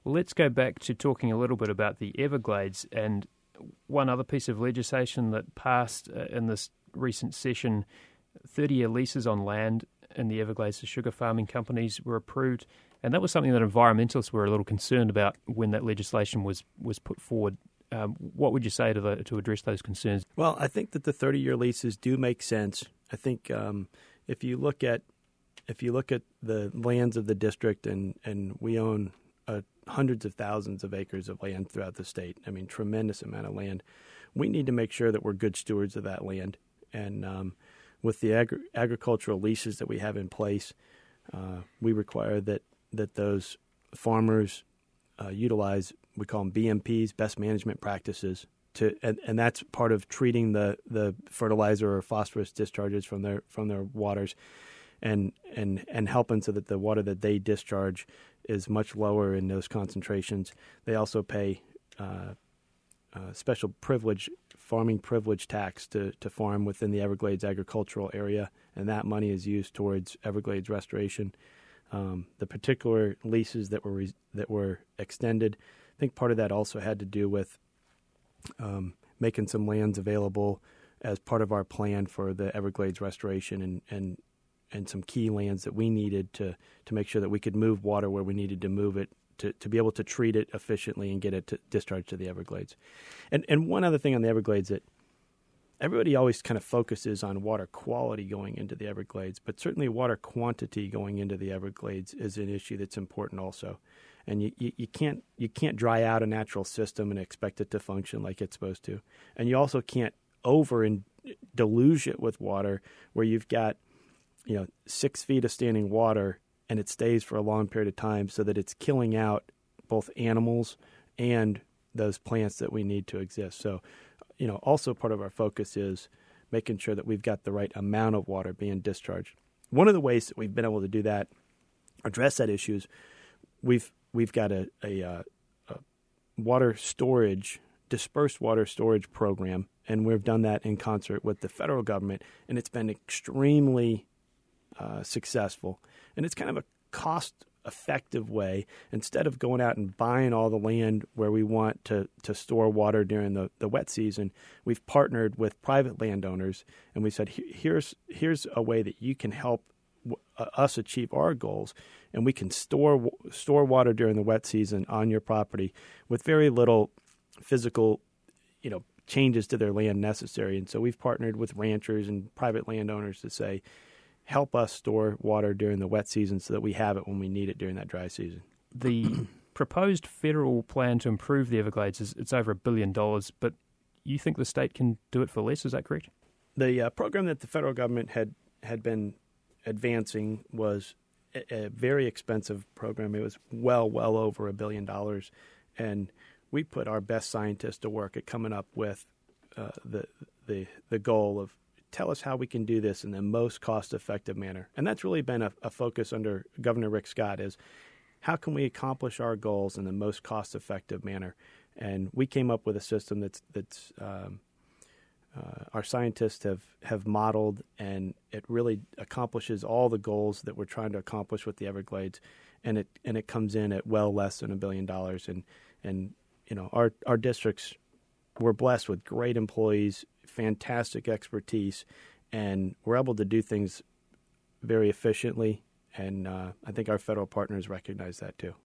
Let's go back to talking a little bit about the Everglades and one other piece of legislation that passed in this recent session. 30-year leases on land in the Everglades to sugar farming companies were approved, and that was something that environmentalists were a little concerned about when that legislation was put forward. What would you say to address those concerns? Well, I think that the 30-year leases do make sense. I think if you look at the lands of the district, and we own hundreds of thousands of acres of land throughout the state. I mean, tremendous amount of land. We need to make sure that we're good stewards of that land. And with the agricultural leases that we have in place, we require that those farmers utilize, we call them BMPs, best management practices, and that's part of treating the fertilizer or phosphorus discharges from their waters, and helping so that the water that they discharge is much lower in those concentrations. They also pay special farming privilege tax to farm within the Everglades agricultural area, and that money is used towards Everglades restoration. The particular leases that were extended, I think part of that also had to do with making some lands available as part of our plan for the Everglades restoration, and some key lands that we needed to make sure that we could move water where we needed to move it to be able to treat it efficiently and get it discharged to the Everglades. And one other thing on the Everglades, that everybody always kind of focuses on water quality going into the Everglades, but certainly water quantity going into the Everglades is an issue that's important also. And you can't dry out a natural system and expect it to function like it's supposed to. And you also can't over and deluge it with water where you've got 6 feet of standing water and it stays for a long period of time, so that it's killing out both animals and those plants that we need to exist. So, also part of our focus is making sure that we've got the right amount of water being discharged. One of the ways that we've been able to do that, address that issue, is we've got a water storage, dispersed water storage program, and we've done that in concert with the federal government, and it's been extremely successful. And it's kind of a cost-effective way. Instead of going out and buying all the land where we want to store water during the wet season, we've partnered with private landowners, and we said, here's a way that you can help us achieve our goals, and we can store water during the wet season on your property with very little physical, changes to their land necessary. And so we've partnered with ranchers and private landowners to say, help us store water during the wet season so that we have it when we need it during that dry season. The proposed federal plan to improve the Everglades it's over $1 billion, but you think the state can do it for less? Is that correct? The program that the federal government had been advancing was a very expensive program. It was well over $1 billion, and we put our best scientists to work at coming up with the goal of, tell us how we can do this in the most cost-effective manner. And that's really been a focus under Governor Rick Scott, is how can we accomplish our goals in the most cost-effective manner? And we came up with a system that's our scientists have modeled, and it really accomplishes all the goals that we're trying to accomplish with the Everglades, and it comes in at well less than $1 billion. And our districts, we're blessed with great employees, fantastic expertise, and we're able to do things very efficiently. And I think our federal partners recognize that too.